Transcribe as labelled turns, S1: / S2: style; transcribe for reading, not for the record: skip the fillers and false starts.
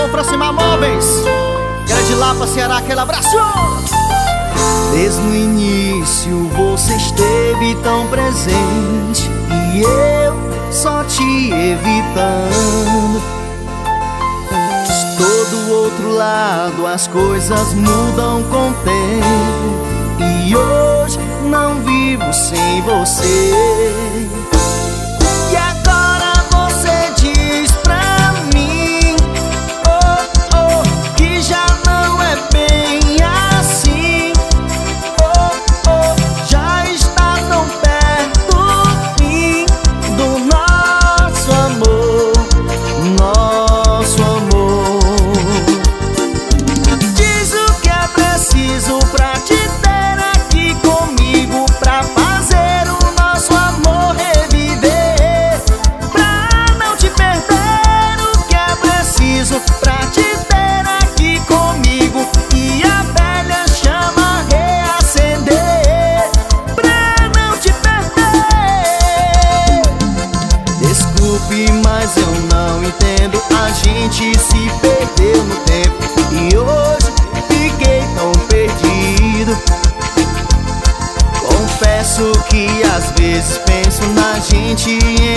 S1: Alô, Francimar Móveis, Grande Lapa, Ceará, aquele abraço.
S2: Desde o início você esteve tão presente e eu só te evitando. Estou do outro lado, as coisas mudam com o tempo e hoje não vivo sem você. E agora você diz pra mim, oh, oh, que já não é bem assim. Oh, oh, já está tão perto do fim do nosso amor, nosso amor. Diz o que é preciso pra te ter aqui comigo, pra fazer o nosso amor reviver, pra não te perder. O que é preciso pra te ter aqui comigo e a velha chama reacender, pra não te perder. Desculpe, mas eu não entendo, a gente se perdeu no tempo e hoje fiquei tão perdido. Confesso que às vezes penso na gente